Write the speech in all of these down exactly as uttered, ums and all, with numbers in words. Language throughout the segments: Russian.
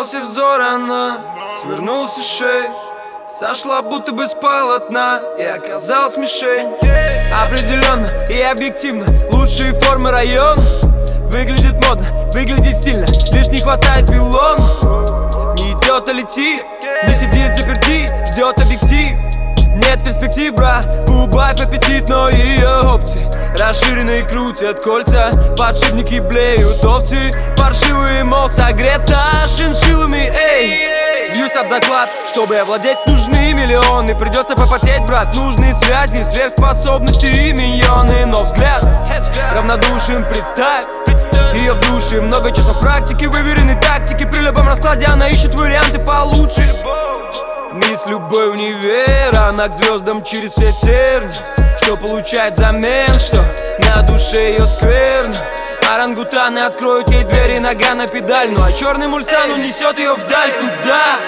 Бросив взор, она свернулась шеей, сошла будто бы с полотна и оказалась мишень. Определенно и объективно лучшие формы района. Выглядит модно, выглядит стильно, лишь не хватает пилон. Не идет, а летит, не сидит заперти, ждет объектив. Нет перспектив, брат, убавь аппетит, но ее опции расширенные крутят кольца, подшипники блеют овцы, паршивые, мол, согрета шиншиллами, эй. Бьюсь об заклад, чтобы овладеть нужны миллионы. Придется попотеть, брат, нужны связи, сверхспособности и миньоны. Но взгляд равнодушен, представь ее в душе. Много часов практики, выверенной тактики. При любом раскладе она ищет варианты получше. Мисс Любой Универ, она к звездам через все терни. Что получает взамен, что на душе ее скверно. Орангутаны откроют ей двери, нога на педаль. Ну а черный мульсан унесет ее вдаль, куда?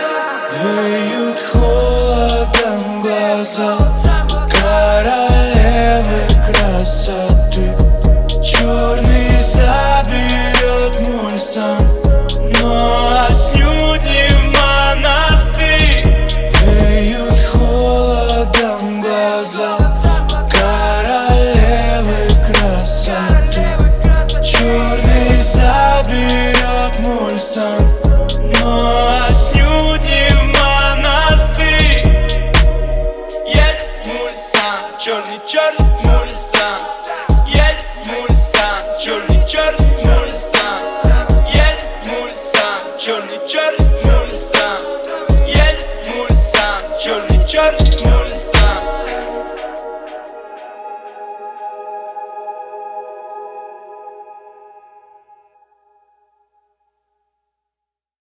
Веют холодом глаза королевы.